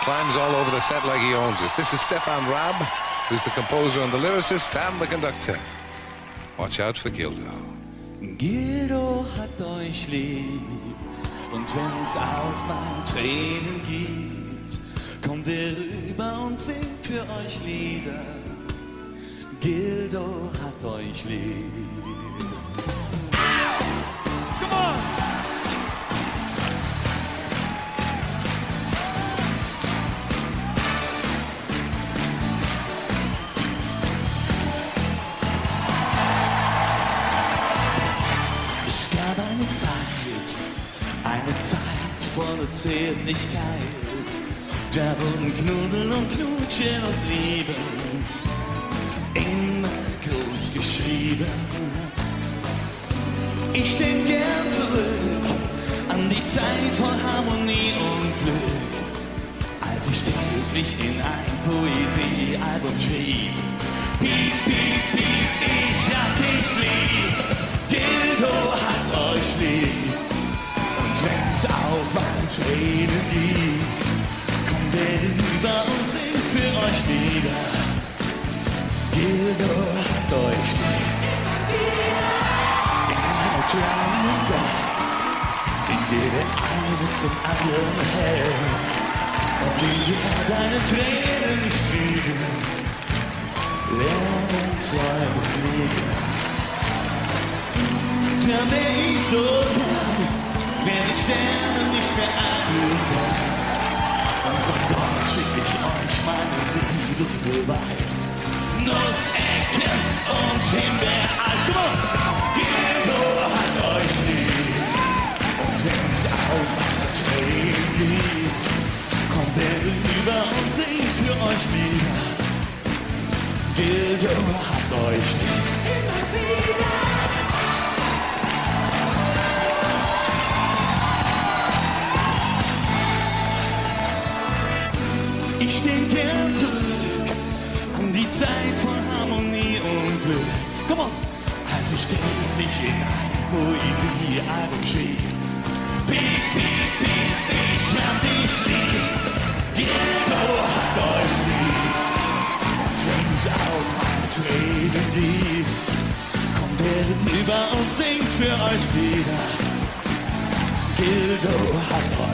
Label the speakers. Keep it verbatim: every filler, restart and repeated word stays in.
Speaker 1: climbs all over the set like he owns it. This is Stefan Raab, who's the composer and the lyricist and the conductor. Watch out for Gildo.
Speaker 2: Gildo hat euch lieb, und wenn's auch mal Tränen gibt, kommt er rüber und singt für euch Lieder. Gildo hat euch lieb. Come on! Es gab eine Zeit, eine Zeit voller Zärtlichkeit. Da wurden Knuddeln und Knutschen und Lieben immer groß geschrieben. Ich denk gern zurück an die Zeit voll Harmonie und Glück, als ich täglich in ein Poesiealbum schrieb. Piep, piep, piep, ich hab dich lieb. Gildo hat euch lieb. Und wenn's auch mal Tränen gibt, kommt er rüber und singt für euch wieder. Gildo hat euch lieb. In einer kleinen Welt, in der der eine zum anderen hält, und in der deine Tränen nicht fliegen, lernen Träume fliegen. Da wär ich so gern, wär die Sterne nicht mehr allzu fern. Und von dort schick ich euch meinen Liebesbeweis. Nussecken und Himbeereis. Come on! Gildo hat euch lieb. Und wenn's auch mal Tränen gibt, kommt er rüber und singt für euch Lieder. Gildo hat euch lieb. Immer wieder. Ich denk gern zurück an die Zeit von Harmonie und Glück. Komm on! Als ich täglich in ein Poesiealbum schrieb. Piep, piep, piep, ich hab dich lieb. Gildo hat euch lieb. Und wenn's auch mal Tränen gibt, kommt er rüber und singt für euch wieder. Gildo hat euch lieb.